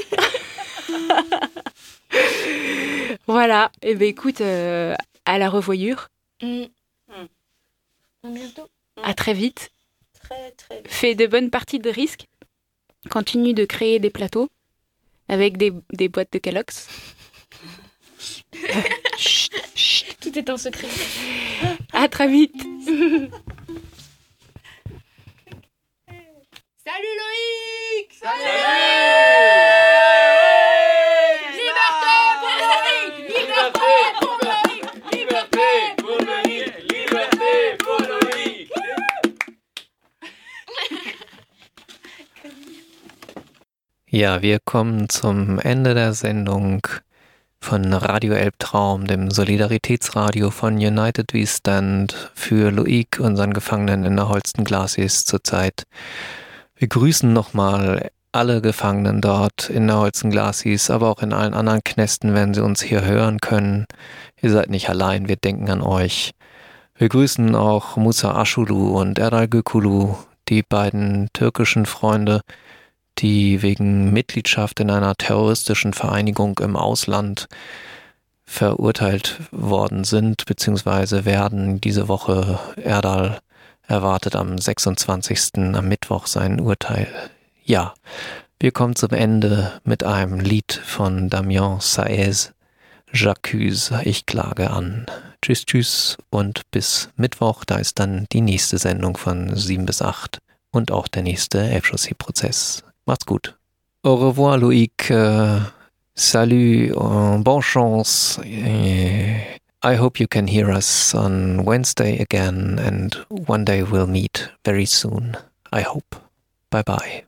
Voilà. Et ben écoute, euh, à la revoyure. Mm. À bientôt. À très vite. Très très bien. Fais de bonnes parties de risque. Continue de créer des plateaux avec des, des boîtes de Kellogg's. Chut, chut. Tout est en secret. À très vite. Salut Loïc. Salut. Liberté pour Loïc. Liberté pour Loïc. Liberté pour Loïc, liberté pour Loïc. Ja, wir kommen zum Ende der Sendung von Radio Elbtraum, dem Solidaritätsradio von United We Stand für Loïc, unseren Gefangenen in der Holsten Glacis zurzeit. Wir grüßen nochmal alle Gefangenen dort in der Holsten Glacis, aber auch in allen anderen Knästen, wenn sie uns hier hören können. Ihr seid nicht allein, wir denken an euch. Wir grüßen auch Musa Aşulu und Erdal Gökulu, die beiden türkischen Freunde, die wegen Mitgliedschaft in einer terroristischen Vereinigung im Ausland verurteilt worden sind, beziehungsweise werden diese Woche Erdal erwartet am sechsundzwanzigsten am Mittwoch sein Urteil. Ja, wir kommen zum Ende mit einem Lied von Damien Saez, J'accuse, ich klage an. Tschüss, tschüss und bis Mittwoch, da ist dann die nächste Sendung von sieben bis acht und auch der nächste Elbchaussee-Prozess. Macht's gut. Au revoir, Loïc. Uh, salut, uh, bonne chance. Uh, I hope you can hear us on Wednesday again, and one day we'll meet very soon. I hope. Bye bye.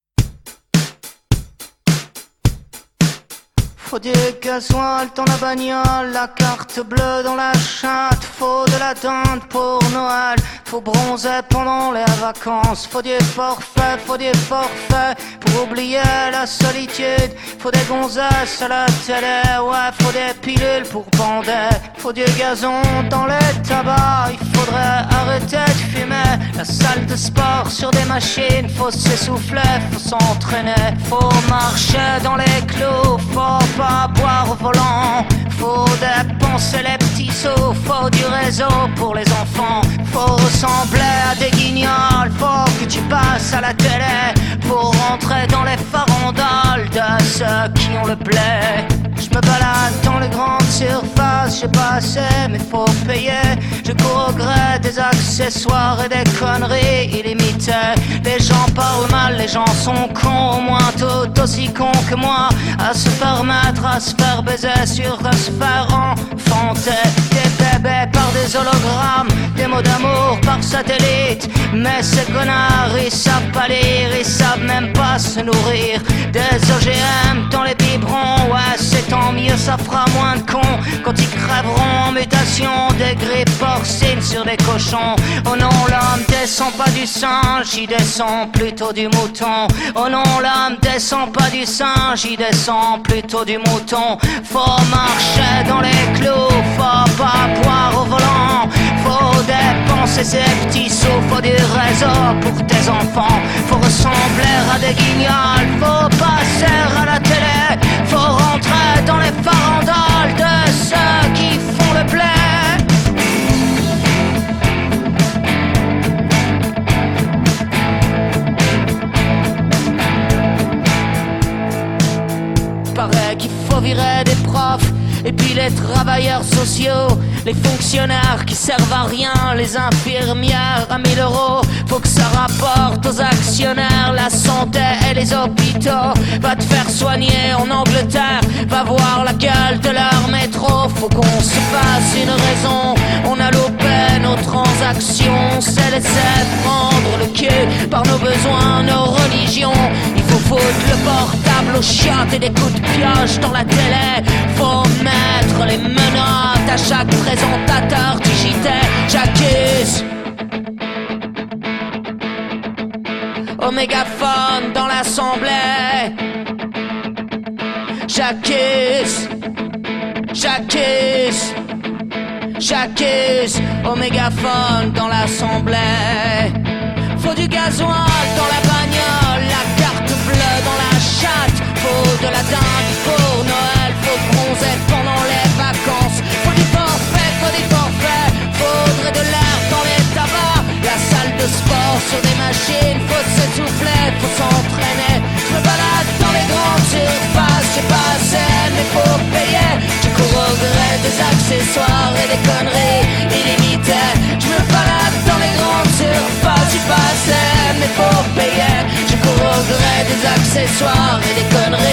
Faut du gasoil dans la bagnole, la carte bleue dans la chatte. Faut de la dinde pour Noël, faut bronzer pendant les vacances. Faut du forfait, faut du forfait pour oublier la solitude. Faut des gonzesses à la télé, ouais, faut des pilules pour bander. Faut du gazon dans les tabacs, il faudrait arrêter de fumer. La salle de sport sur des machines, faut s'essouffler, faut s'entraîner. Faut marcher dans les clous, faut pas boire au volant. Faut dépenser les petits sous, faut du réseau pour les enfants. Faut ressembler à des guignols, faut que tu passes à la télé pour rentrer dans les farandoles de ceux qui ont le blé. Je me balade dans les grandes surfaces, j'ai pas assez mais faut payer. Je cours au gré des accessoires et des conneries illimitées. Les gens parlent mal, les gens sont cons, au moins tout aussi cons que moi. À se permettre, à se faire baiser, sur à se faire enfanter. Des bébés par des hologrammes, des mots d'amour par satellite. Mais ces connards, ils savent pas lire, ils savent même pas se nourrir. Des O G M dans les biberons, ouais c'est tant mieux, ça fera moins de cons quand ils crèveront en mutation. Des grippes porcines sur des cochons. Oh non, l'homme descend pas du singe, il descend plutôt du mouton. Oh non, l'homme descend pas du singe, il descend plutôt du mouton. Faut marcher dans les clous, faut pas boire au volant. Faut dépenser ses petits sous, faut du réseau pour tes enfants. Faut ressembler à des guignols, faut passer à la télé. Faut rentrer dans les farandoles de ceux qui font le blé. Paraît qu'il faut virer des profs et puis les travailleurs sociaux, les fonctionnaires qui servent à rien, les infirmières à mille euros. Faut que ça rapporte aux actionnaires la santé et les hôpitaux. Va te faire soigner en Angleterre, va voir la gueule de leur métro. Faut qu'on se fasse une raison, on a loupé nos transactions. On s'est laissé prendre le cul par nos besoins, nos religions. Il faut foutre le portable aux chiottes et des coups de pioche dans la télé. Faut mettre les menottes à chaque présentateur du J T. J'accuse au mégaphone dans l'assemblée. J'accuse, j'accuse, j'accuse au mégaphone dans l'assemblée. Faut du gasoil dans la bagnole, la carte bleue dans la chatte. Faut de la dinde pour Noël, faut bronzer pendant les vacances. Faut du forfait, faut des forfaits, faudrait de l'air dans les tabacs. La salle de sport sur des machines, faut s'essouffler, faut s'entraîner. Je me balade dans les grandes surfaces, j'ai pas assez mais faut payer. Je cours au gré des accessoires et des conneries illimitées. Je me balade dans les grandes surfaces, j'ai pas assez mais faut payer. Je cours au gré des accessoires et des conneries